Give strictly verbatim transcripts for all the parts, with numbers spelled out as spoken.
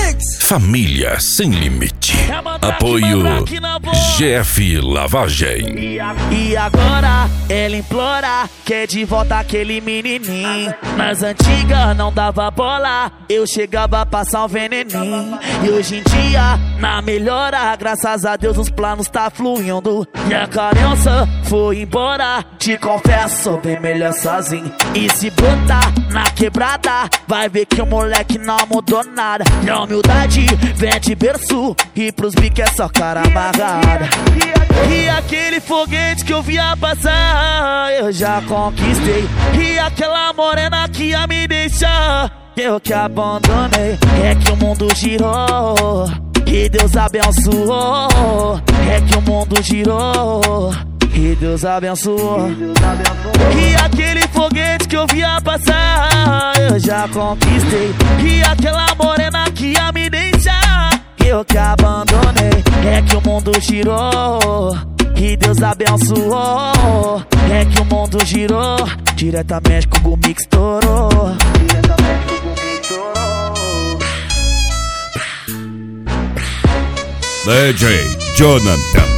Família Sem Limite. Apoio G F Lavagem. E agora ela implora, quer de volta aquele menininho. Nas antigas não dava bola, eu chegava a passar um veneninho. E hoje em dia, na melhora, graças a Deus os planos tá fluindo. E a carência foi embora, te confesso, sou bem melhor sozinho. E se botar na quebrada, vai ver que o moleque não mudou nada. E a humildade vem de berço, e pros biques é só cara amarrada. E aquele foguete que eu via passar, eu já conquistei. E aquela morena que ia me deixar, eu que abandonei. É que o mundo girou, e Deus abençoou. É que o mundo girou, e Deus abençoou. E aquele foguete que eu via passar, eu já conquistei. E aquela morena que ia me deixar, eu que abandonei. É que o mundo girou, e Deus abençoou. É que o mundo girou, diretamente com o Gumi que estourou. Diretamente com o Gumi que estourou. D J Jonathan.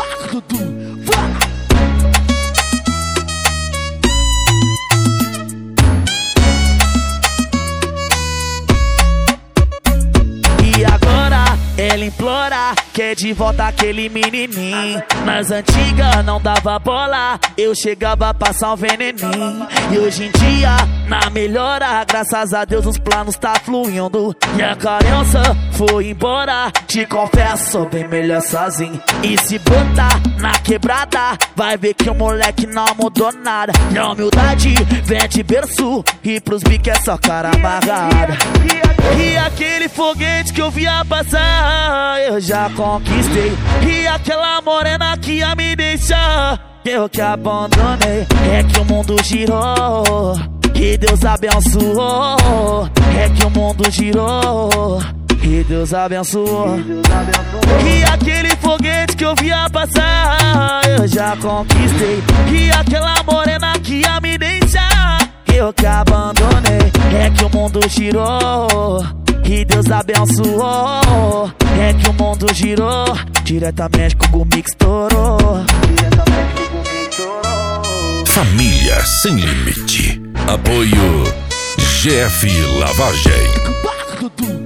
Ela implora, quer de volta aquele menininho. Nas antigas não dava bola, eu chegava a passar um veneninho. E hoje em dia, na melhora, graças a Deus os planos tá fluindo. E a carência foi embora, te confesso, sou bem melhor sozinho. E se botar na quebrada, vai ver que o moleque não mudou nada. E a humildade vem de berço, e pros biques é só cara amarrada. E aquele foguete que eu via passar, eu já conquistei. E aquela morena que ia me deixar, eu que abandonei. É que o mundo girou, e Deus abençoou. É que o mundo girou, e Deus abençoou. E aquele foguete que eu via passar, eu já conquistei. E aquela morena que ia me deixar, eu que abandonei. É que o mundo girou, e Deus abençoou. É que o mundo girou, diretamente com o Gumi que estourou. Diretamente com o Gumi que estourou. Família Sem Limite. Apoio G F Lavagem.